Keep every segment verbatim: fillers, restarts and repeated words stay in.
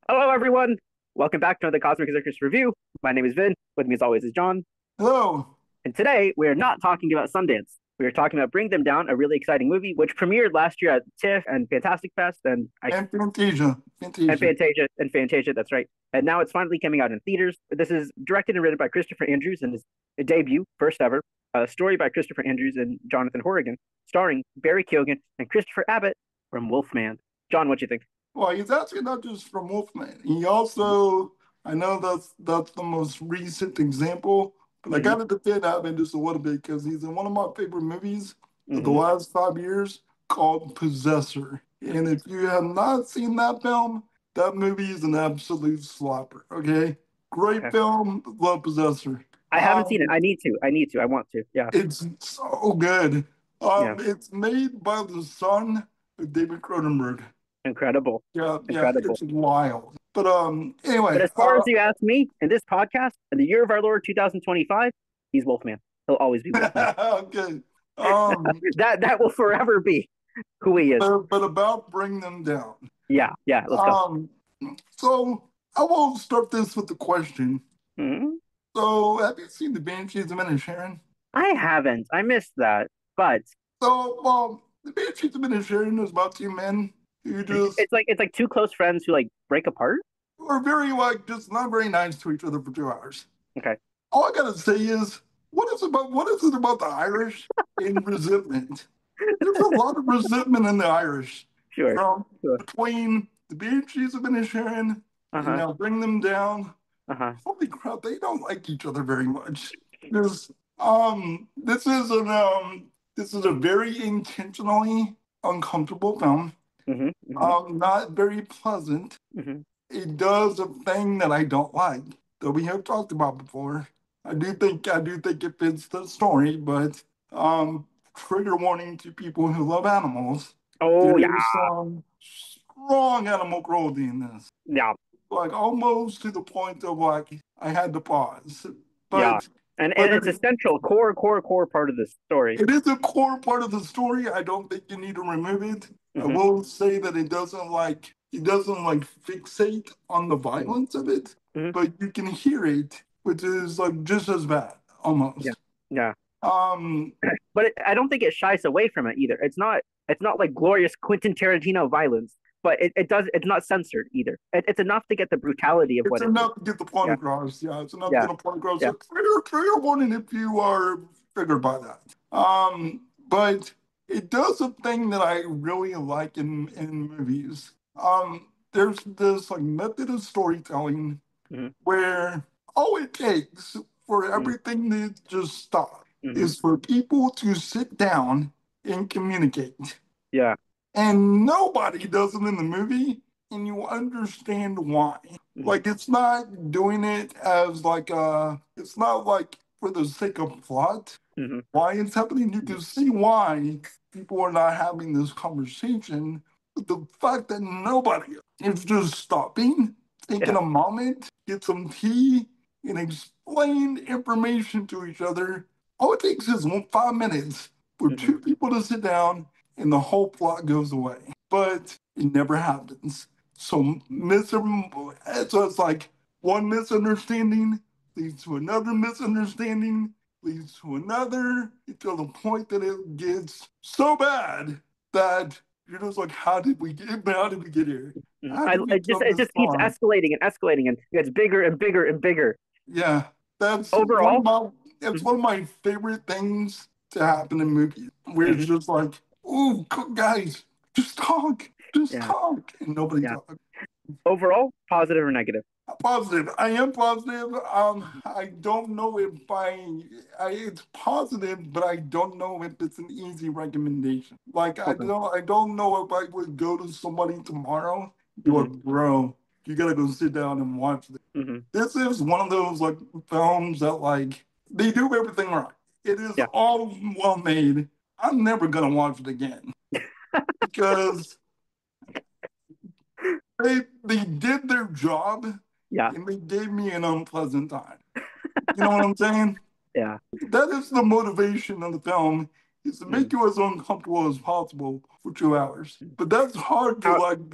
Hello, everyone. Welcome back to another Cosmic Circus review. My name is Vin. With me, as always, is John. Hello. And today we are not talking about Sundance. We are talking about Bring Them Down, a really exciting movie which premiered last year at TIFF and Fantastic Fest and I And Fantasia. and Fantasia. Fantasia and Fantasia. That's right. And now it's finally coming out in theaters. This is directed and written by Christopher Andrews and his debut, first ever. A story by Christopher Andrews and Jonathan Horrigan, starring Barry Keoghan and Christopher Abbott from Wolfman. John, what do you think? Well, he's actually not just from Wolfman. He also, I know that's that's the most recent example, but I Mm-hmm. gotta defend Abbott just a little bit because he's in one of my favorite movies of the Mm-hmm. last five years called Possessor. And if you have not seen that film, that movie is an absolute slapper. Okay, great Okay. film. Love Possessor. I haven't seen it. Um, I need to. I need to. I want to. Yeah. It's so good. Yeah. Um, it's made by the son of David Cronenberg. Incredible. Yeah, yeah, Incredible. it's wild. But um, But anyway, as far as uh, you ask me, in this podcast, in the year of our Lord two thousand twenty-five, he's Wolfman. He'll always be Wolfman. okay. Um, That that will forever be who he is. but, but about Bring Them Down. Yeah, yeah, let's go. Um, so I will start this with the question. Hmm. So, have you seen the Banshees of Inisherin? I haven't. I missed that. But So, well, the Banshees of Inisherin is about two men who just it's like it's like two close friends who like break apart. were very like just not very nice to each other for two hours. Okay. All I gotta say is, what is about what is it about the Irish in resentment? There's a lot of resentment in the Irish Sure. from Sure. between the Banshees of Inisherin and Uh-huh. now Bring Them Down. Uh-huh. Holy crap, they don't like each other very much. There's um this is an um this is a very intentionally uncomfortable film. Hmm. Hmm. Um, not very pleasant. Hmm. It does a thing that I don't like that we have talked about before. I do think I do think it fits the story, but um, trigger warning to people who love animals. Oh There yeah. is some strong animal cruelty in this, Yeah. like almost to the point of like I had to pause. Yeah. But And and but it's it, essential, core, core, core part of the story. it is a core part of the story. I don't think you need to remove it. I Hmm. will say that it doesn't like it doesn't like fixate on the Hmm. violence of it, Hmm. but you can hear it, which is like just as bad Yeah. almost. Yeah. Um, But it, I don't think it shies away from it either. It's not it's not like glorious Quentin Tarantino violence, but it, it does it's not censored either. It, it's enough to get the brutality of it's what it is. enough to get the point Yeah, across. Yeah, it's enough to yeah, get the point across. yeah. So trigger, trigger warning if you are triggered by that. Um, but it does a thing that I really like in in movies. Um, there's this like method of storytelling Hmm. where all it takes for Hmm. everything to just stop Hmm. is for people to sit down and communicate. Yeah. And nobody does it in the movie, and you understand why. Hmm. Like it's not doing it as like uh it's not like for the sake of plot. Hmm. Why it's happening, you can see why people are not having this conversation. But the fact that nobody is just stopping, taking Yeah. a moment, get some tea, and explain information to each other. All it takes is one five minutes for Hmm. two people to sit down and the whole plot goes away. But it never happens. So, mis- so it's like one misunderstanding leads to another misunderstanding, leads to another, until the point that it gets so bad that you're just like, how did we get? How did we get here? Hmm. How I did we it just come it this just keeps far? escalating and escalating and it gets bigger and bigger and bigger. Yeah, that's one of Overall. my that's Hmm. one of my favorite things to happen in movies, where it's Hmm. just like, "Ooh, guys, just talk, just Yeah. talk," and nobody Yeah. talks. Overall, positive or negative? Positive. I am positive. Um, I don't know if I, I it's positive, but I don't know if it's an easy recommendation. Like I Okay. don't, I don't know if I would go to somebody tomorrow and be Hmm. like, bro, you gotta go sit down and watch this. Hmm. This is one of those like films that like they do everything right. It is Yeah. all well made. I'm never gonna watch it again because they they did their job Yeah. and they gave me an unpleasant time. You know what I'm saying? Yeah. That is the motivation of the film, is to Mm. make you as uncomfortable as possible for two hours. But that's hard to How like.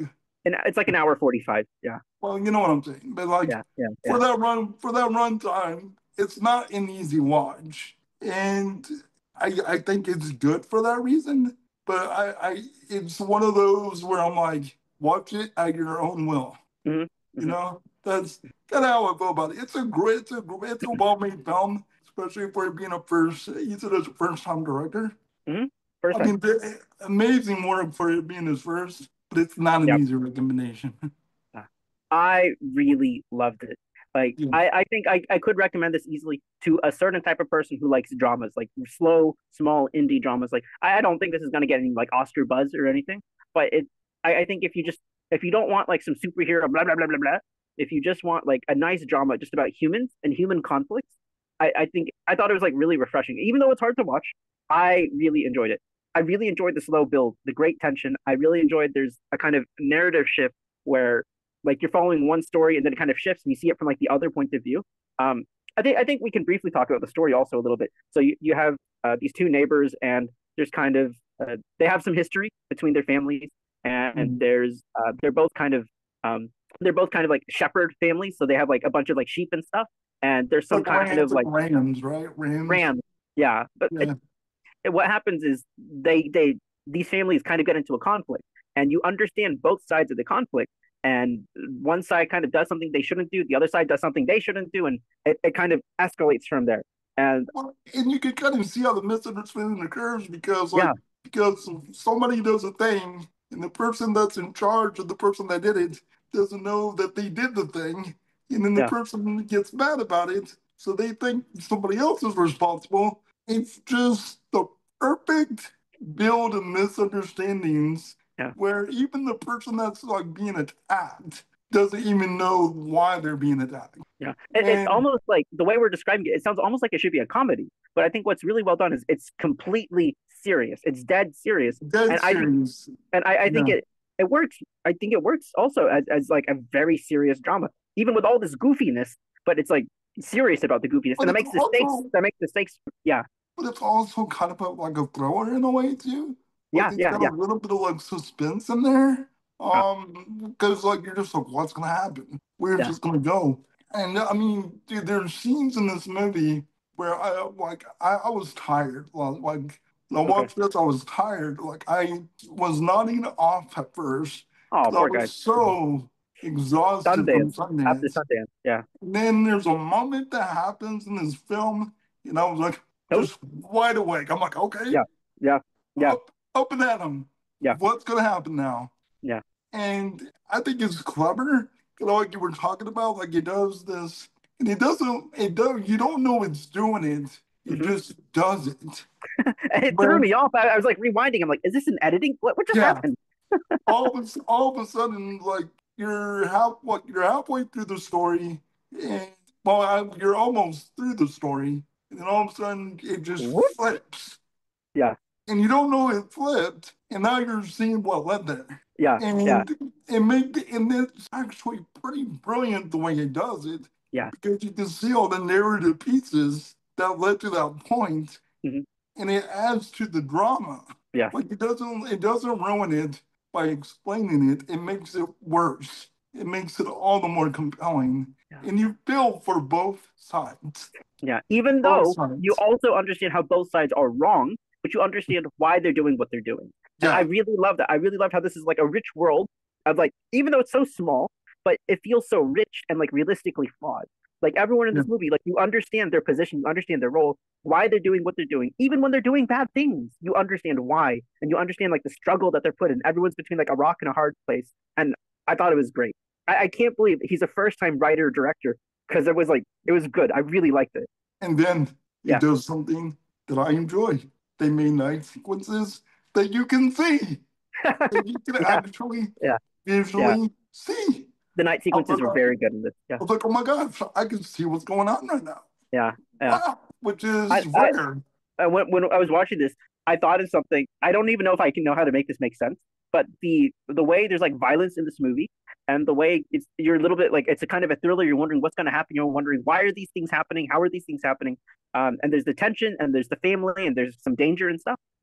And it's like an hour forty-five. Yeah, Well, you know what I'm saying. But like yeah, yeah, for yeah. that run for that run time, it's not an easy watch. And I I think it's good for that reason. But I, I it's one of those where I'm like, watch it at your own will. Hmm. You Hmm. know? That's kind of how I feel about it. It's a great it's a it's a well made film, especially for it being a first he's a first time director. Hmm. First I time. mean, the- amazing work for it being his first, but it's not an Yep. easy recommendation. Uh, I really loved it. Like Yeah. I, I think I, I could recommend this easily to a certain type of person who likes dramas, like slow, small indie dramas. Like I, I don't think this is gonna get any like Oscar buzz or anything, but it I, I think if you just if you don't want like some superhero blah blah blah blah blah, if you just want like a nice drama just about humans and human conflicts, I, I think I thought it was like really refreshing. Even though it's hard to watch, I really enjoyed it. I really enjoyed the slow build, the great tension. I really enjoyed there's a kind of narrative shift where like you're following one story and then it kind of shifts and you see it from like the other point of view. Um, I think I think we can briefly talk about the story also a little bit. So you, you have uh, these two neighbors and there's kind of uh, they have some history between their families and Mm. there's uh, they're both kind of um, they're both kind of like shepherd families, so they have like a bunch of like sheep and stuff. And there's some Like kind Rams, of like like Rams, right? Rams. rams, yeah. But it, Yeah. it, what happens is they they these families kind of get into a conflict, and you understand both sides of the conflict and one side kind of does something they shouldn't do, the other side does something they shouldn't do, and it, it kind of escalates from there. And Well, and you can kind of see how the misunderstanding occurs because, like, yeah, because somebody does a thing, and the person that's in charge of the person that did it doesn't know that they did the thing, and then the yeah, person gets mad about it, so they think somebody else is responsible. It's just the perfect build of misunderstandings yeah, where even the person that's like being attacked doesn't even know why they're being attacked. yeah. It, it's And almost like the way we're describing it, it sounds almost like it should be a comedy, but I think what's really well done is it's completely serious, it's dead serious. dead And I think serious. and I, I think Yeah. it it works. I think it works also as, as like a very serious drama, even with all this goofiness, but it's like serious about the goofiness, and But that it's makes the stakes also that makes the stakes yeah, but it's also kind of a, like a thriller in a way too. Like yeah, it's yeah, got a yeah, little bit of like suspense in there. uh, Um, because like you're just like, what's gonna happen? Where's yeah. this gonna go? And I mean, dude, there's scenes in this movie where I like I, I was tired. Like, like when I Okay. watched this, I was tired. Like I was nodding off at first Oh, because I poor was guy. so exhausted from Sundance after Sundance. Sundance. Yeah. And then there's a moment that happens in this film, and I was like, Nope. just wide awake. I'm like, okay, Yeah. Yeah. Yeah. up, up and at him. Yeah. What's gonna happen now? Yeah. And I think it's clever, you know, like you were talking about, like it does this, and it doesn't. It does. You don't know it's doing it. It Hmm. just does it. And it threw But me off. I, I was like rewinding. I'm like, is this an editing? What what just yeah, happened? all of a, all of a sudden, like you're half, like you're halfway through the story, and well, I, you're almost through the story, and then all of a sudden it just Whoop. flips, Yeah. and you don't know it flipped, and now you're seeing what led there, Yeah. Yeah. and it made, and it's actually pretty brilliant the way it does it, Yeah. because you can see all the narrative pieces that led to that point, Hmm. and it adds to the drama. Yeah. Like it doesn't it doesn't ruin it by explaining it. It makes it worse. It makes it all the more compelling. Yeah. And you feel for both sides. Yeah. Even Both though you sides. also understand how both sides are wrong, but you understand why they're doing what they're doing. And I Yeah. really love that. I really love how this is like a rich world of like, even though it's so small, but it feels so rich and like realistically flawed. Like everyone in Yeah. this movie, like you understand their position, you understand their role, why they're doing what they're doing. Even when they're doing bad things, you understand why. And you understand like the struggle that they're put in. Everyone's between like a rock and a hard place. And I thought it was great. I, I can't believe he's a first time writer director because it was like it was good. I really liked it. And then it Yeah. does something that I enjoy. They made night sequences that you can see. That you can Yeah. actually Yeah. Yeah. visually see. The night I was sequences like, were I very good in this. Yeah. was like, oh my gosh, I can see what's going on right now. Yeah. Yeah. Wow. Which I, is I, rare. I when, when I was watching this, I thought of something. I don't even know if I can know how to make this make sense, but the the way there's like violence in this movie and the way it's you're a little bit like it's a kind of a thriller. You're wondering what's going to happen. You're wondering why are these things happening? How are these things happening? Um, and there's the tension and there's the family and there's some danger and stuff.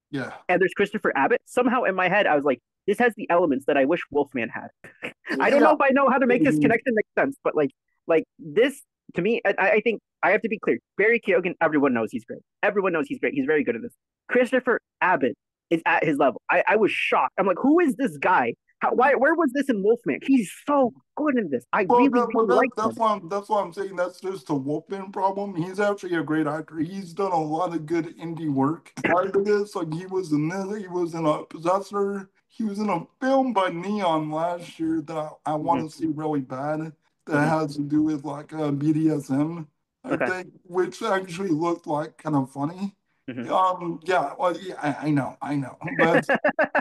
Yeah. and there's Christopher Abbott. Somehow in my head, I was like, this has the elements that I wish Wolfman had. I don't know Yeah. if I know how to make this connection make sense, but like, like this to me, I, I think I have to be clear. Barry Keoghan, everyone knows he's great. Everyone knows he's great. He's very good at this. Christopher Abbott is at his level. I, I was shocked. I'm like, who is this guy? How, why? Where was this in Wolfman? He's so good in this. I Well, really, that, well really that, like that's him. why I'm that's why I'm saying that's just a Wolfman problem. He's actually a great actor. He's done a lot of good indie work prior to this. Like he was in this, he was in a Possessor. He was in a film by Neon last year that I, I Mm-hmm, want to see really bad. That mm-hmm. has to do with like uh, B D S M, I Okay. think, which actually looked like kind of funny. Mm-hmm. Um, yeah, well, yeah, I, I know, I know, but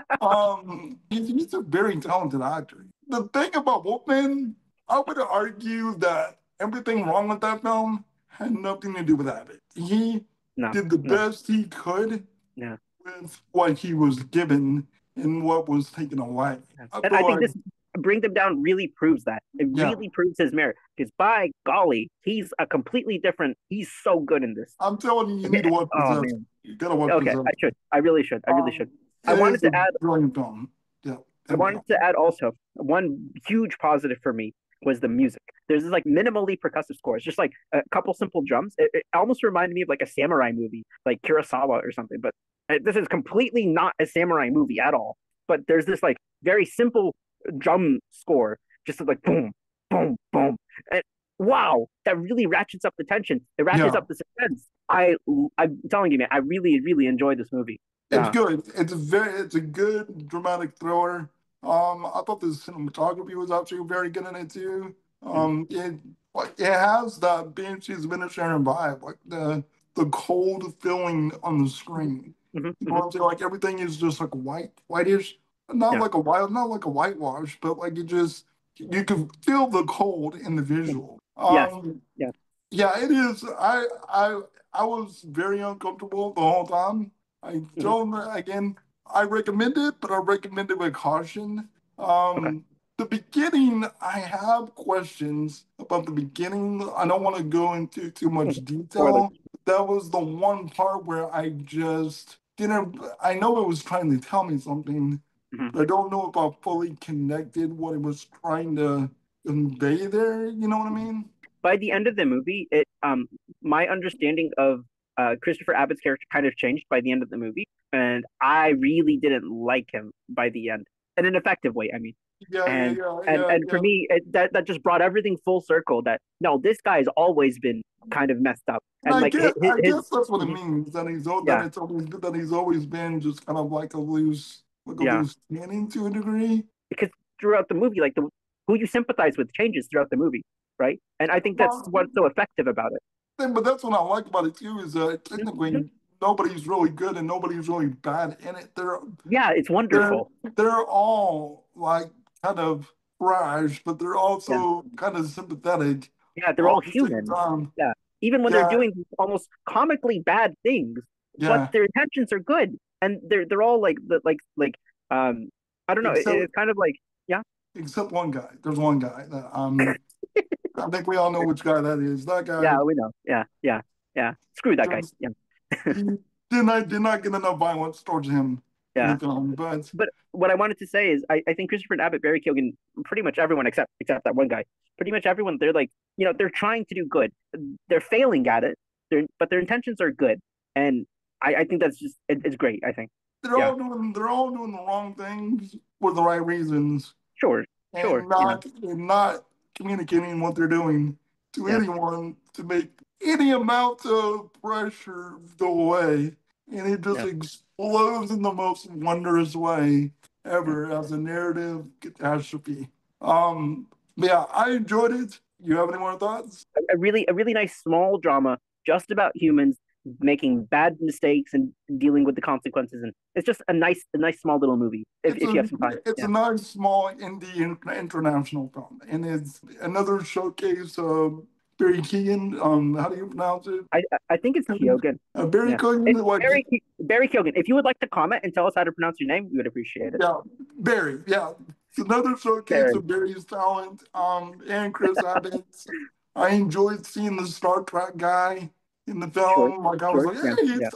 um, he's, he's a very talented actor. The thing about Wolfman, I would argue that everything wrong with that film had nothing to do with Abbott. He No, did the no, best he could no. with what he was given and what was taken away. I And feel I think like, this Bring Them Down really proves that. It yeah, really proves his merit. Because by golly, he's a completely different. He's so good in this. I'm telling you, you need to watch Oh Possessed. man. You gotta watch Okay, I Possessed. should. I really should. I really should. Um, I it wanted is a to add. brilliant film. Yeah, I and wanted to add also one huge positive for me was the music. There's this like minimally percussive score. It's just like a couple simple drums. It, it almost reminded me of like a samurai movie, like Kurosawa or something. But uh, this is completely not a samurai movie at all. But there's this like very simple drum score, just like boom, boom, boom. And wow, that really ratchets up the tension. It ratchets yeah. up the suspense. I I'm telling you, man, I really really enjoyed this movie. It's Yeah. good. It's a very, it's a good dramatic thriller. Um, I thought the cinematography was actually very good in it too. Mhm, Um, it like it has that Banshees of Inisherin vibe, like the the cold feeling on the mhm, screen. mhm, You know mhm. what I'm saying? Like everything is just like white, whitish, not Yeah. like a white, not like a whitewash, but like it just you can feel the cold in the Mhm. visual. Yes. Um, Yeah. yeah, it is. I I I was very uncomfortable the whole time. I Mhm. don't again. I recommend it, but I recommend it with caution. Okay. Um, the beginning, I have questions about the beginning. I don't want to go into too much Mhm. Spoilers. detail. That was the one part where I just didn't. I know it was trying to tell me something, Mhm. but I don't know if I fully connected what it was trying to convey there. You know what I mean? By the end of the movie, it um my understanding of uh Christopher Abbott's character kind of changed by the end of the movie, and I really didn't like him by the end in an effective way. I mean, Yeah, yeah, and yeah, and yeah, and for yeah. me, it, that that just brought everything full circle. That no, this guy's always been kind of messed up, And and I like guess his, I his, guess that's what it mhm, means. That he's al- that yeah, it's always that he's always been just kind of like a loose like a yeah, loose cannon to a degree. because throughout the movie, like the who you sympathize with changes throughout the movie, right? And I think that's Well, what's so effective about it. then- but that's what I like about it too is that Mhm. technically nobody's really good and nobody's really bad in it. They're Yeah, it's they're wonderful. they're all like kind of trash, but they're Yeah. also kind of sympathetic Yeah, they're all all at the same human. time. Yeah. Even when they're Yeah, doing almost comically bad things, but yeah. their intentions are good. And they're they're all like the like like um I don't know, it, Except it's kind of like yeah. except one guy. There's one guy that um I think we all know which guy that is. That guy Yeah, we know. Yeah, yeah, yeah. Screw that guy. just Yeah. he did not did not get enough violence towards him in the Yeah. film. But But what I wanted to say is I, I think Christopher Abbott, Barry Keoghan, pretty much everyone except except that one guy, pretty much everyone, they're like, you know, they're trying to do good. They're failing at it. They're but their intentions are good. And I, I think that's just it, it's great, I think. they're Yeah. all doing they're all doing the wrong things for the right reasons Sure. Sure. and You know. not and not communicating what they're doing to Yeah. anyone to make any amount of pressure go away. And it just Yeah. explodes in the most wondrous way Yeah. ever as a narrative catastrophe. Um, yeah, I enjoyed it. You have any more thoughts? A, a really a really nice small drama just about humans making bad mistakes and dealing with the consequences, and it's just a nice a nice small little movie if, It's if you a have some time. it's Yeah. a nice small indie international film, and it's another showcase of Barry Keoghan. Um, how do you pronounce it? I I think it's Keoghan. Uh, Barry Yeah. It's Keoghan, what? Barry Barry Keoghan. If you would like to comment and tell us how to pronounce your name, we would appreciate it. Yeah, Barry. Yeah, it's another showcase Barry. of Barry's talent. Um, and Chris Evans. I enjoyed seeing the Star Trek guy in the Sure. film. Like I was Sure. like, Yeah. hey, Yeah. it's,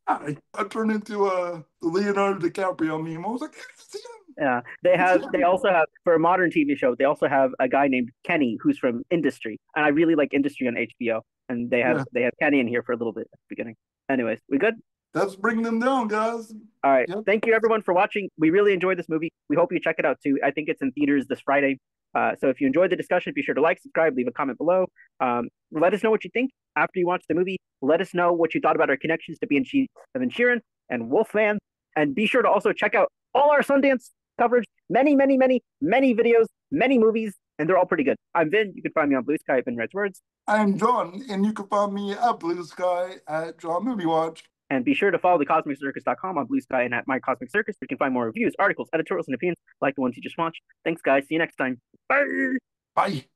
I, I turned into a Leonardo DiCaprio meme. I was like, it's him. Yeah, they It's have. They him. also have for a modern T V show. They also have a guy named Kenny who's from Industry, and I really like Industry on H B O. And they have Yeah, they have Kenny in here for a little bit at the beginning. Anyways, we good? that's bringing them down, guys. All right. Yep. Thank you everyone for watching. We really enjoyed this movie. We hope you check it out too. I think it's in theaters this Friday. Uh, so if you enjoyed the discussion, be sure to like, subscribe, leave a comment below. Um, let us know what you think after you watch the movie. Let us know what you thought about our connections to Banshee of Inisherin and Wolfman. And be sure to also check out all our Sundance coverage. Many, many, many, many videos, many movies, and they're all pretty good. I'm Vin. You can find me on Blue Sky, Vin Red's Words. I'm John, and you can find me at Blue Sky at John Movie Watch. And be sure to follow the cosmic circus dot com on Blue Sky and at My Cosmic Circus. You can find more reviews, articles, editorials, and opinions like the ones you just watched. Thanks, guys. See you next time. Bye. Bye.